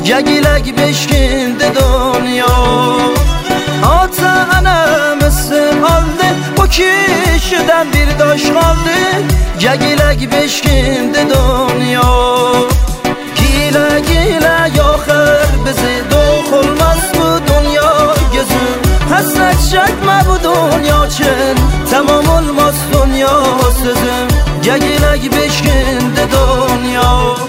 گگیلک بشکنده دنیا ata-anamızın aldı bu kişiden bir daş kaldı گگیلک بشکنده دنیا گیله گیله yaxır bizi dokunmaz bu dünya gözüm hasret çekme bu dünya için tamam olmaz dünya sözüm گگیلک بشکنده دنیا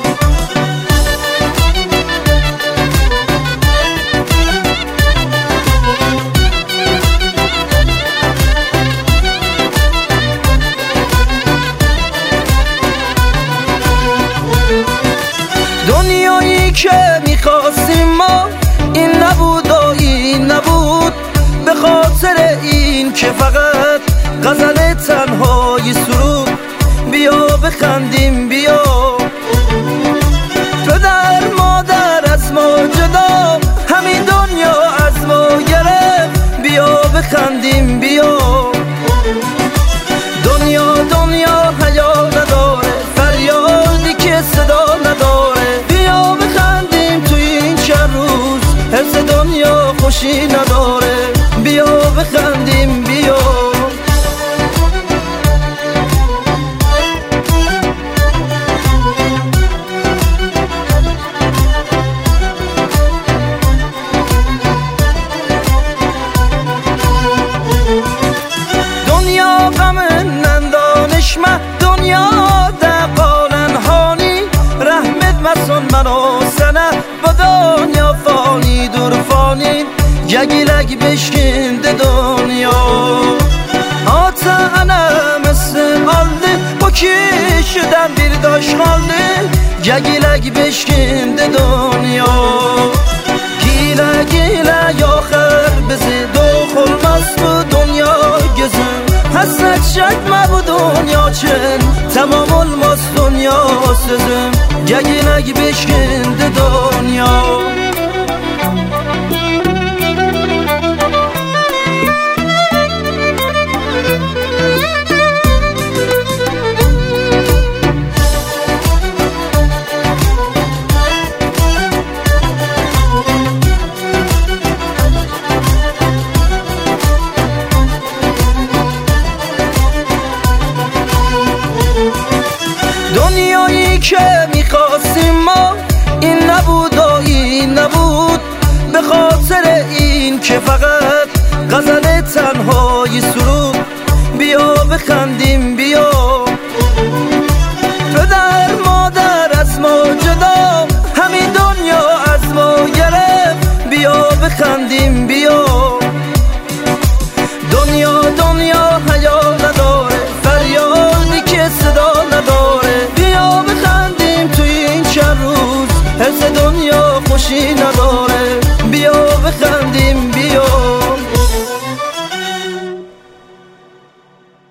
دنیایی که میخواستیم ما این نبود و این نبود به خاطر این که فقط غزل تنهایی سرود بیا بخندیم بیا پدر مادر از ما جدا همین دنیا از ما گرفت بیا بخندیم بیا دنیا دنیا حیا نداره فریادی که صدا نداره حرص دنیا خوشی نداره بیا بخندیم بیا دنیا غمن دانشمه دنیا دقالن هانی رحمت مسون منو سنه با دنیا فانی دور فانین گگیلک بشکنده دنیا ata-anamızın aldı bu kişiden bir daş kaldı گگیلک بشکنده دنیا گیله گیله yaxır bizi dokunmaz bu dünya gözüm hasret çekme bu dünya için tamam olmaz dünya sözüm گگیلک بشکنده دنیا دنیایی که میخواستیم ما این نبود و این نبود به خاطر این که فقط غزل تنهایی سرود بیا بخندیم